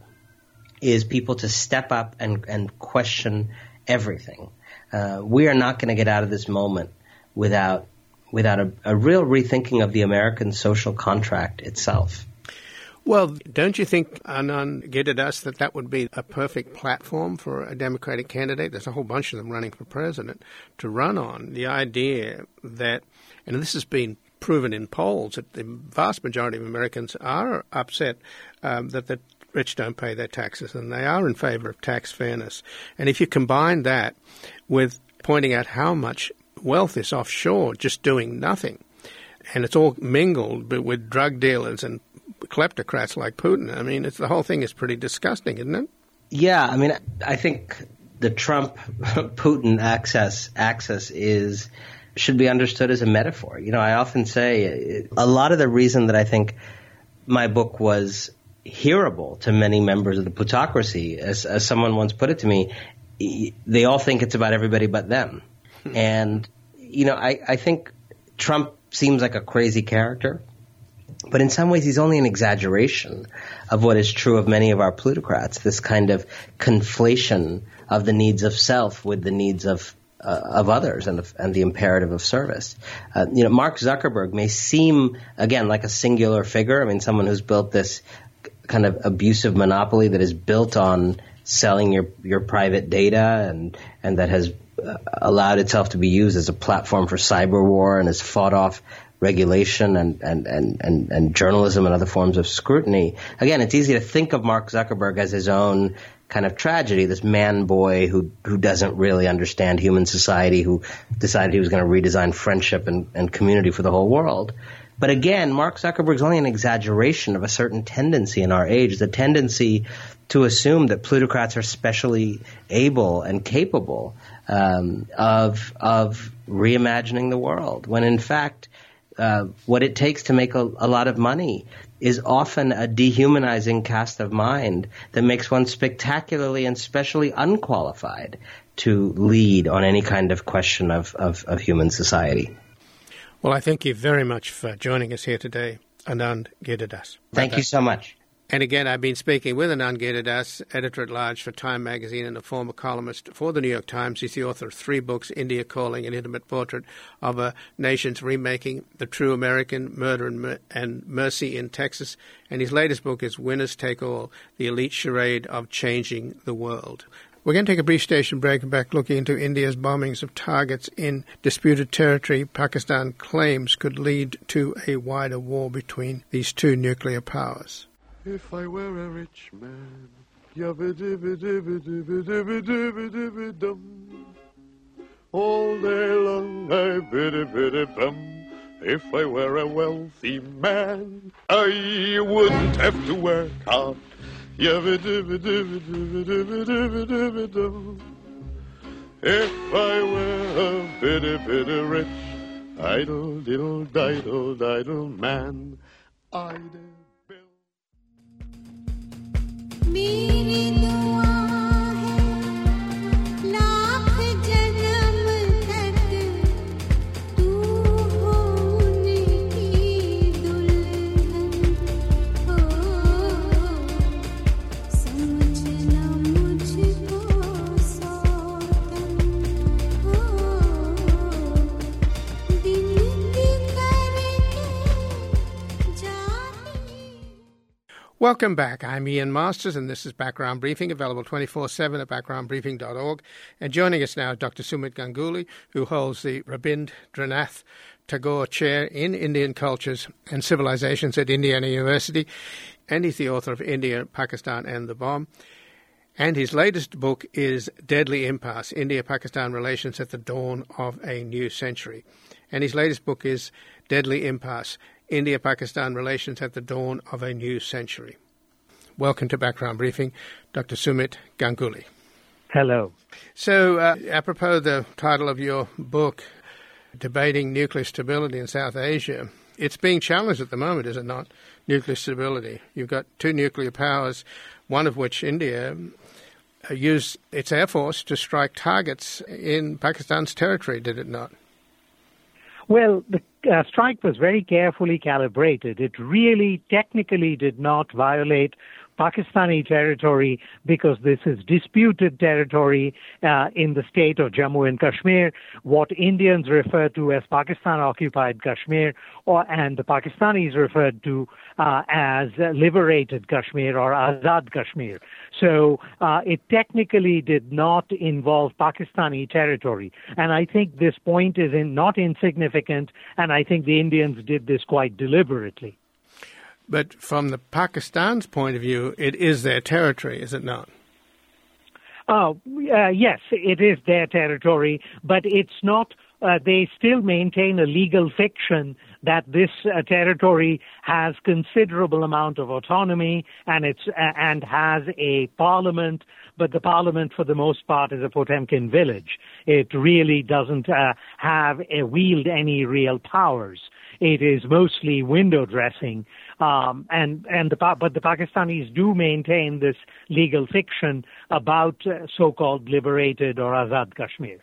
is people to step up and, and question everything. Uh, we are not going to get out of this moment without without a, a real rethinking of the American social contract itself. Well, don't you think, Anand Giridharadas, that that would be a perfect platform for a Democratic candidate? There's a whole bunch of them running for president to run on. The idea that, and this has been proven in polls, that the vast majority of Americans are upset um, that the rich don't pay their taxes, and they are in favor of tax fairness. And if you combine that with pointing out how much wealth is offshore just doing nothing, and it's all mingled with drug dealers and kleptocrats like Putin. I mean, it's the whole thing is pretty disgusting, isn't it? Yeah, I mean, I think the Trump-Putin axis axis is should be understood as a metaphor. You know, I often say a lot of the reason that I think my book was hearable to many members of the plutocracy, as, as someone once put it to me, they all think it's about everybody but them. And, you know, I, I think Trump seems like a crazy character, but in some ways he's only an exaggeration of what is true of many of our plutocrats, this kind of conflation of the needs of self with the needs of uh, of others and, and the imperative of service. Uh, you know, Mark Zuckerberg may seem, again, like a singular figure. I mean, someone who's built this kind of abusive monopoly that is built on selling your, your private data and, and that has uh, allowed itself to be used as a platform for cyber war and has fought off regulation and, and, and, and, and journalism and other forms of scrutiny. Again, it's easy to think of Mark Zuckerberg as his own kind of tragedy, this man boy who, who doesn't really understand human society, who decided he was going to redesign friendship and, and community for the whole world. But again, Mark Zuckerberg's only an exaggeration of a certain tendency in our age, the tendency to assume that plutocrats are specially able and capable um, of of reimagining the world, when in fact uh, what it takes to make a, a lot of money is often a dehumanizing cast of mind that makes one spectacularly and specially unqualified to lead on any kind of question of, of, of human society. Well, I thank you very much for joining us here today, Anand Giridharadas. Thank you so much. And again, I've been speaking with Anand Giridharadas, editor-at-large for Time magazine and a former columnist for the New York Times. He's the author of three books, India Calling, an intimate portrait of a nation's remaking, The True American, Murder and, Mer- and Mercy in Texas. And his latest book is Winners Take All, the elite charade of changing the world. We're going to take a brief station break and back looking into India's bombings of targets in disputed territory Pakistan claims could lead to a wider war between these two nuclear powers. If I were a rich man, all day long I biddy biddy bum. If I were a wealthy man, I wouldn't have to work hard. If I were a bitty, bitty rich, idle, diddle, diddle, diddle man, I'd build. Welcome back. I'm Ian Masters, and this is Background Briefing, available twenty-four seven at background briefing dot org. And joining us now is Doctor Sumit Ganguly, who holds the Rabindranath Tagore Chair in Indian Cultures and Civilizations at Indiana University, and he's the author of India, Pakistan and the Bomb. And his latest book is Deadly Impasse, India-Pakistan Relations at the Dawn of a New Century. And his latest book is Deadly Impasse, India-Pakistan Relations at the Dawn of a New Century. Welcome to Background Briefing, Doctor Sumit Ganguly. Hello. So, uh, apropos the title of your book, Debating Nuclear Stability in South Asia, it's being challenged at the moment, is it not, nuclear stability? You've got two nuclear powers, one of which, India, uh, used its air force to strike targets in Pakistan's territory, did it not? Well, the uh, strike was very carefully calibrated. It really technically did not violate Pakistani territory because this is disputed territory uh, in the state of Jammu and Kashmir, what Indians refer to as Pakistan-occupied Kashmir, or and the Pakistanis referred to uh, as liberated Kashmir or Azad Kashmir. So uh, it technically did not involve Pakistani territory. And I think this point is in, not insignificant, and I think the Indians did this quite deliberately. But from the Pakistan's point of view, it is their territory, is it not? Oh, uh, yes, it is their territory, but it's not. Uh, they still maintain a legal fiction that this uh, territory has considerable amount of autonomy and it's uh, and has a parliament, but the parliament for the most part is a Potemkin village. It really doesn't uh, have uh, wield any real powers. It is mostly window dressing, um, and and the but the Pakistanis do maintain this legal fiction about uh, so-called liberated or Azad Kashmir.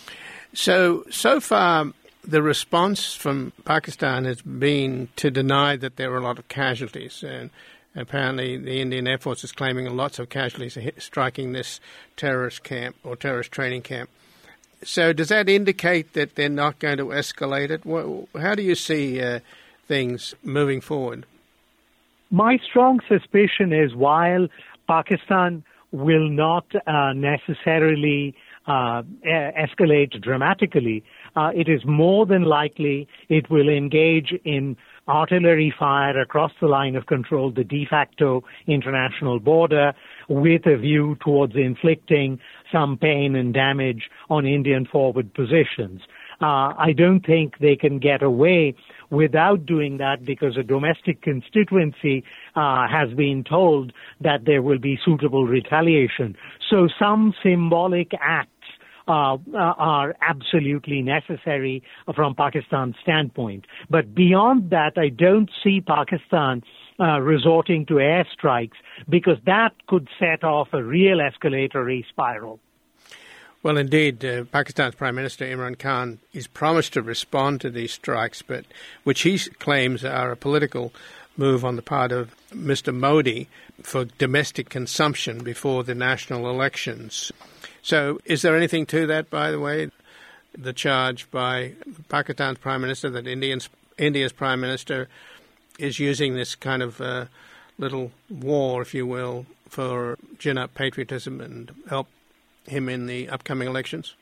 So so far, the response from Pakistan has been to deny that there were a lot of casualties, and apparently the Indian Air Force is claiming lots of casualties striking this terrorist camp or terrorist training camp. So does that indicate that they're not going to escalate it? How do you see uh, things moving forward? my strong suspicion is while Pakistan will not uh, necessarily uh, escalate dramatically, uh, it is more than likely it will engage in artillery fire across the line of control, the de facto international border, with a view towards inflicting some pain and damage on Indian forward positions. Uh, I don't think they can get away without doing that because a domestic constituency uh, has been told that there will be suitable retaliation. So some symbolic acts uh, are absolutely necessary from Pakistan's standpoint. But beyond that, I don't see Pakistan uh, resorting to airstrikes because that could set off a real escalatory spiral. Well, indeed, uh, Pakistan's Prime Minister Imran Khan is promised to respond to these strikes, but which he claims are a political move on the part of Mister Modi for domestic consumption before the national elections. So is there anything to that, by the way, the charge by Pakistan's Prime Minister that Indians, India's Prime Minister is using this kind of uh, little war, if you will, for gin up patriotism and help him in the upcoming elections?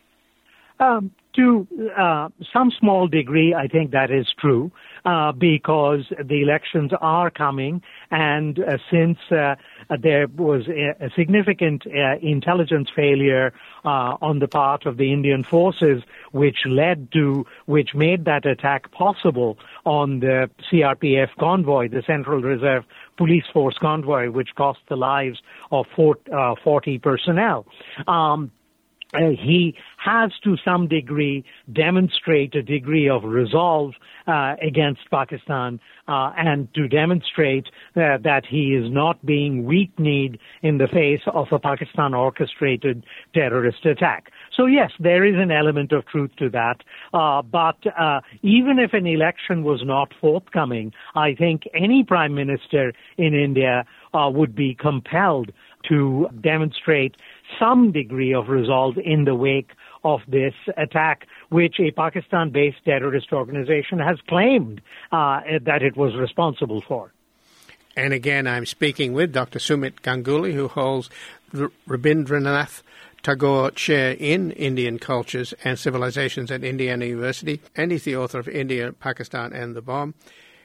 Um, to uh, some small degree, I think that is true uh, because the elections are coming, and uh, since uh, there was a, a significant uh, intelligence failure uh, on the part of the Indian forces, which led to, which made that attack possible on the C R P F convoy, the Central Reserve Police Force convoy, which cost the lives of forty personnel. Um, Uh, he has to some degree demonstrate a degree of resolve uh, against Pakistan uh, and to demonstrate uh, that he is not being weak-kneed in the face of a Pakistan-orchestrated terrorist attack. So yes, there is an element of truth to that. Uh, but uh, even if an election was not forthcoming, I think any prime minister in India uh, would be compelled to demonstrate some degree of resolve in the wake of this attack, which a Pakistan-based terrorist organization has claimed uh, that it was responsible for. And again, I'm speaking with Doctor Sumit Ganguly, who holds the Rabindranath Tagore Chair in Indian Cultures and Civilizations at Indiana University, and he's the author of India, Pakistan and the Bomb.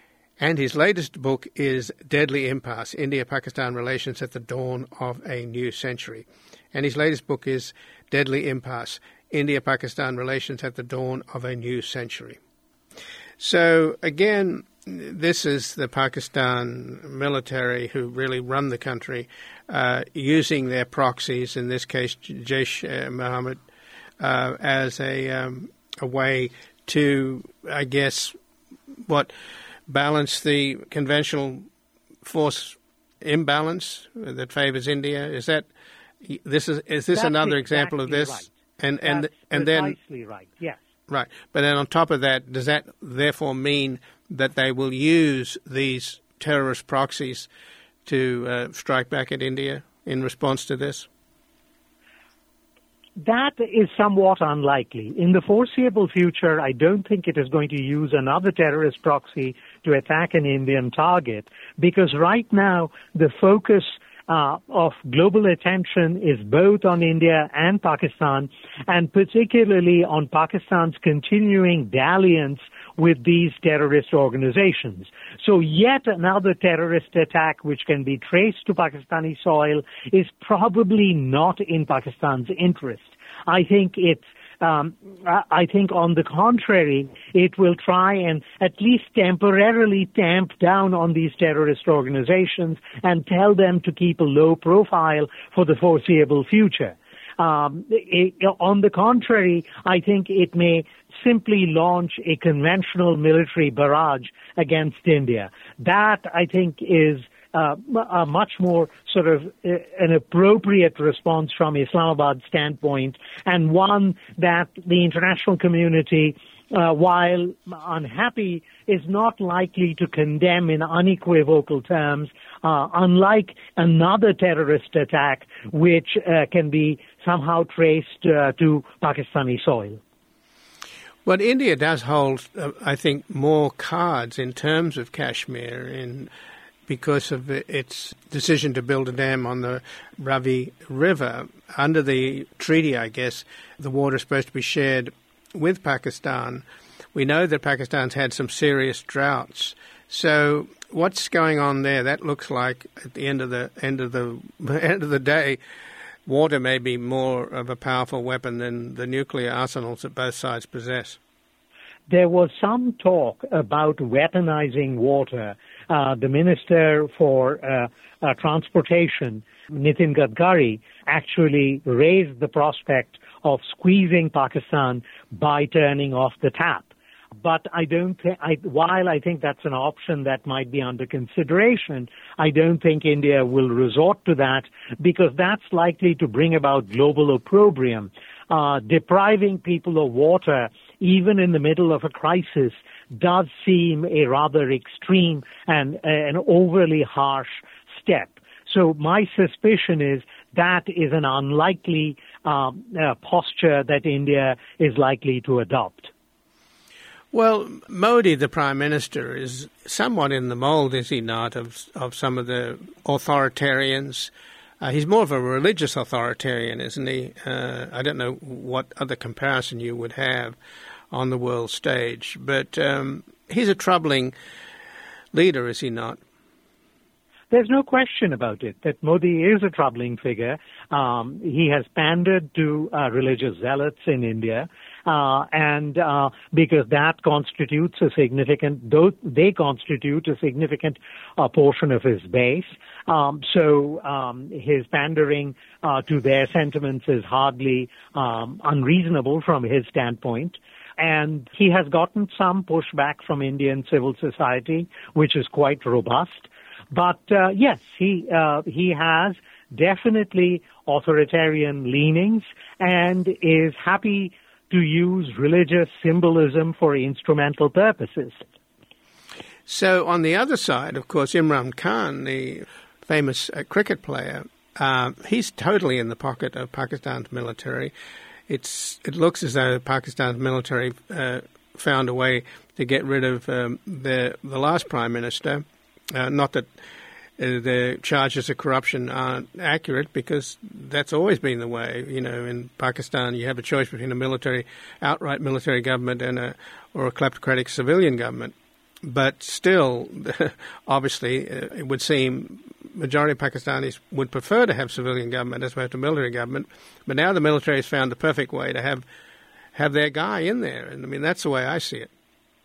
And his latest book is Deadly Impasse, India-Pakistan Relations at the Dawn of a New Century. And his latest book is Deadly Impasse, India-Pakistan Relations at the Dawn of a New Century. So, again, this is the Pakistan military who really run the country, uh, using their proxies, in this case Jaish-e-Mohammed, uh, as a, um, a way to, I guess, what... balance the conventional force imbalance that favors India? Is that this is is this That's another exactly example of this? Right. And and That's and then precisely right. Yes. Right. But then on top of that, does that therefore mean that they will use these terrorist proxies to uh, strike back at India in response to this? That is somewhat unlikely. In the foreseeable future, I don't think it is going to use another terrorist proxy to attack an Indian target, because right now the focus uh, of global attention is both on India and Pakistan, and particularly on Pakistan's continuing dalliance with these terrorist organizations. So yet another terrorist attack which can be traced to Pakistani soil is probably not in Pakistan's interest. I think it's Um, I think, on the contrary, it will try and at least temporarily tamp down on these terrorist organizations and tell them to keep a low profile for the foreseeable future. Um, it, on the contrary, I think it may simply launch a conventional military barrage against India. That, I think, is Uh, a much more sort of uh, an appropriate response from Islamabad's standpoint, and one that the international community, uh, while unhappy, is not likely to condemn in unequivocal terms, uh, unlike another terrorist attack which uh, can be somehow traced uh, to Pakistani soil. Well, India does hold, uh, I think, more cards in terms of Kashmir in because of its decision to build a dam on the Ravi River. Under the treaty, I guess, the water is supposed to be shared with Pakistan. We know that Pakistan's had some serious droughts. So what's going on there? That looks like at the end of the end of the end of the day, water may be more of a powerful weapon than the nuclear arsenals that both sides possess. There was some talk about weaponizing water. Uh, the Minister for uh, uh, Transportation, Nitin Gadkari, actually raised the prospect of squeezing Pakistan by turning off the tap. But I don't think, I, while I think that's an option that might be under consideration, I don't think India will resort to that because that's likely to bring about global opprobrium. Uh, depriving people of water, even in the middle of a crisis, does seem a rather extreme and an overly harsh step. So my suspicion is that is an unlikely um, uh, posture that India is likely to adopt. Well, Modi, the Prime Minister, is somewhat in the mould, is he not, of, of some of the authoritarians. Uh, he's more of a religious authoritarian, isn't he? Uh, I don't know what other comparison you would have on the world stage, but um, he's a troubling leader, is he not? There's no question about it that Modi is a troubling figure. Um, he has pandered to uh, religious zealots in India, uh, and uh, because that constitutes a significant, though they constitute a significant uh, portion of his base. Um, so um, his pandering uh, to their sentiments is hardly um, unreasonable from his standpoint. And he has gotten some pushback from Indian civil society, which is quite robust. But uh, yes, he uh, he has definitely authoritarian leanings and is happy to use religious symbolism for instrumental purposes. So on the other side, of course, Imran Khan, the famous uh, cricket player, uh, he's totally in the pocket of Pakistan's military. It's it looks as though Pakistan's military uh, found a way to get rid of um, the the last prime minister. Uh, not that uh, the charges of corruption aren't accurate, because that's always been the way. You know, in Pakistan, you have a choice between a military, outright military government and a or a kleptocratic civilian government. But still, obviously, uh, it would seem majority of Pakistanis would prefer to have civilian government as opposed to military government. But now the military has found the perfect way to have have their guy in there, and I mean that's the way I see it.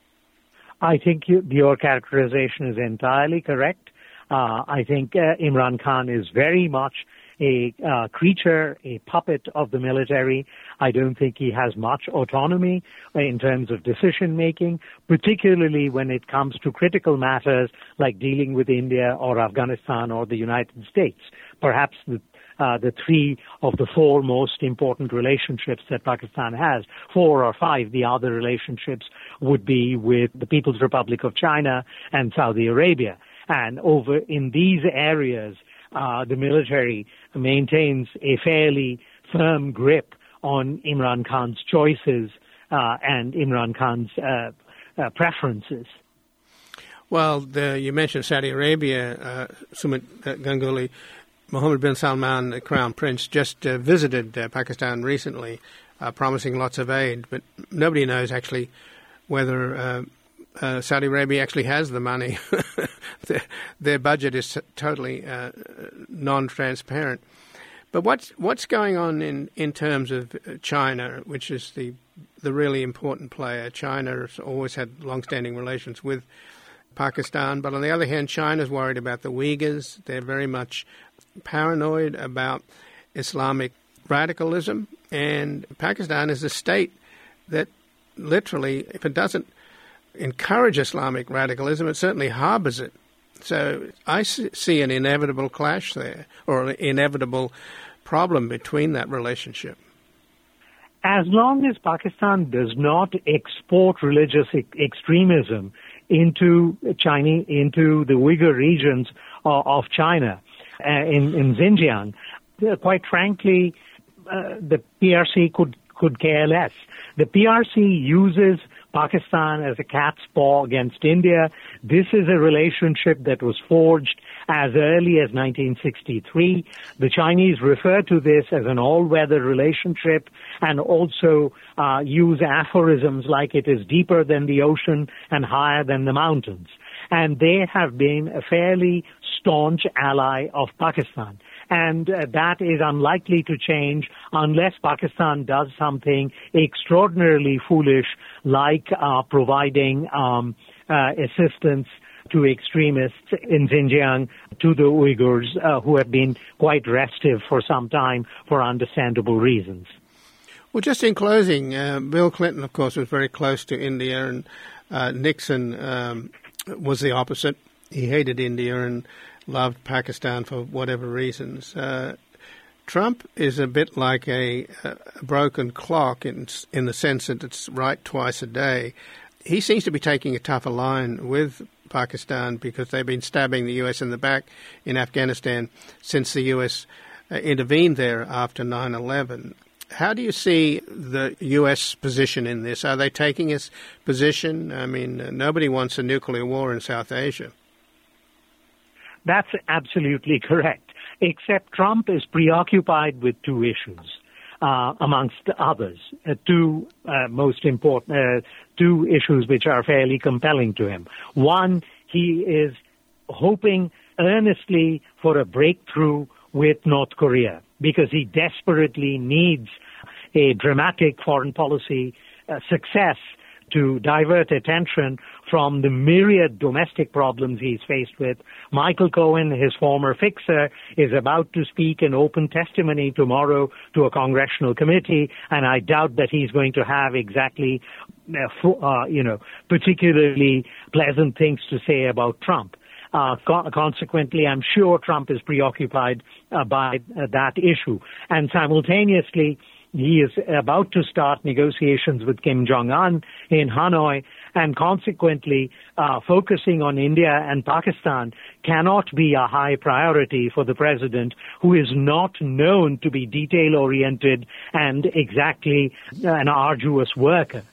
I think you, your characterization is entirely correct. Uh, I think uh, Imran Khan is very much a uh, creature, a puppet of the military. I don't think he has much autonomy in terms of decision-making, particularly when it comes to critical matters like dealing with India or Afghanistan or the United States. Perhaps the Uh, the three of the four most important relationships that Pakistan has, four or five, the other relationships would be with the People's Republic of China and Saudi Arabia. And over in these areas, uh, the military maintains a fairly firm grip on Imran Khan's choices uh, and Imran Khan's uh, uh, preferences. Well, the, you mentioned Saudi Arabia, uh, Sumit Ganguly. Mohammed bin Salman, the Crown Prince, just uh, visited uh, Pakistan recently, uh, promising lots of aid, but nobody knows actually whether uh, uh, Saudi Arabia actually has the money. their, their budget is totally uh, non-transparent. But what's what's going on in, in terms of China, which is the the really important player? China has always had long-standing relations with Pakistan, but on the other hand, China's worried about the Uyghurs. They're very much paranoid about Islamic radicalism, and Pakistan is a state that literally, if it doesn't encourage Islamic radicalism, it certainly harbors it. So I see an inevitable clash there, or an inevitable problem between that relationship. As long as Pakistan does not export religious e- extremism into China, into the Uyghur regions uh, of China, uh, in, in Xinjiang, uh, quite frankly, uh, the P R C could, could care less. The P R C uses Pakistan as a cat's paw against India. This is a relationship that was forged as early as nineteen sixty-three. The Chinese refer to this as an all-weather relationship and also uh, use aphorisms like it is deeper than the ocean and higher than the mountains. And they have been a fairly staunch ally of Pakistan. And uh, that is unlikely to change unless Pakistan does something extraordinarily foolish like uh, providing um, uh, assistance to extremists in Xinjiang, to the Uyghurs, uh, who have been quite restive for some time for understandable reasons. Well, just in closing, uh, Bill Clinton, of course, was very close to India, and uh, Nixon um, was the opposite. He hated India and loved Pakistan for whatever reasons. Uh, Trump is a bit like a, a broken clock in, in the sense that it's right twice a day. He seems to be taking a tougher line with Pakistan because they've been stabbing the U S in the back in Afghanistan since the U S uh, intervened there after nine eleven. How do you see the U S position in this? Are they taking its position? I mean, uh, nobody wants a nuclear war in South Asia. That's absolutely correct, except Trump is preoccupied with two issues, uh, amongst others, uh, two uh, most important, uh, two issues which are fairly compelling to him. One, he is hoping earnestly for a breakthrough with North Korea because he desperately needs a dramatic foreign policy uh, success to divert attention from the myriad domestic problems he's faced with. Michael Cohen, his former fixer, is about to speak in open testimony tomorrow to a congressional committee, and I doubt that he's going to have exactly, uh, uh, you know, particularly pleasant things to say about Trump. Uh, co- consequently, I'm sure Trump is preoccupied uh, by uh, that issue. And simultaneously, he is about to start negotiations with Kim Jong-un in Hanoi, and consequently, uh, focusing on India and Pakistan cannot be a high priority for the president, who is not known to be detail-oriented and exactly an arduous worker.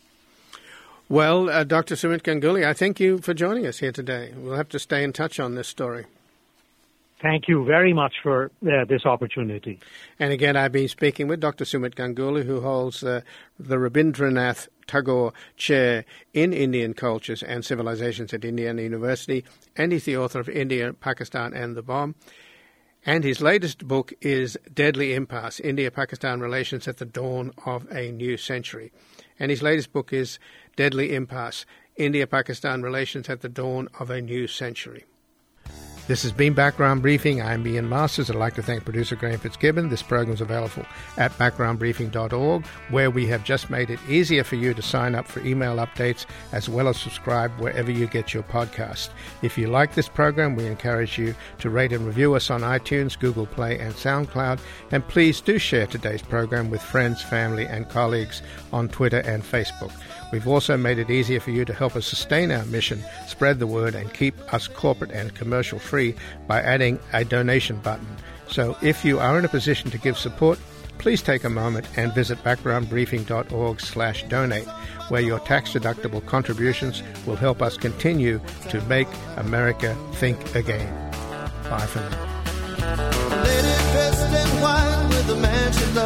Well, uh, Doctor Sumit Ganguly, I thank you for joining us here today. We'll have to stay in touch on this story. Thank you very much for uh, this opportunity. And again, I've been speaking with Doctor Sumit Ganguly, who holds uh, the Rabindranath Tagore Chair in Indian Cultures and Civilizations at Indiana University, and he's the author of India, Pakistan and the Bomb. And his latest book is Deadly Impasse, India-Pakistan Relations at the Dawn of a New Century. And his latest book is Deadly Impasse, India-Pakistan Relations at the Dawn of a New Century. This has been Background Briefing. I'm Ian Masters. I'd like to thank producer Graham Fitzgibbon. This program is available at background briefing dot org, where we have just made it easier for you to sign up for email updates as well as subscribe wherever you get your podcast. If you like this program, we encourage you to rate and review us on iTunes, Google Play, and SoundCloud. And please do share today's program with friends, family, and colleagues on Twitter and Facebook. We've also made it easier for you to help us sustain our mission, spread the word, and keep us corporate and commercial free by adding a donation button. So if you are in a position to give support, please take a moment and visit background briefing dot org slash donate, where your tax-deductible contributions will help us continue to make America think again. Bye for now. A lady dressed in white with a man she loves.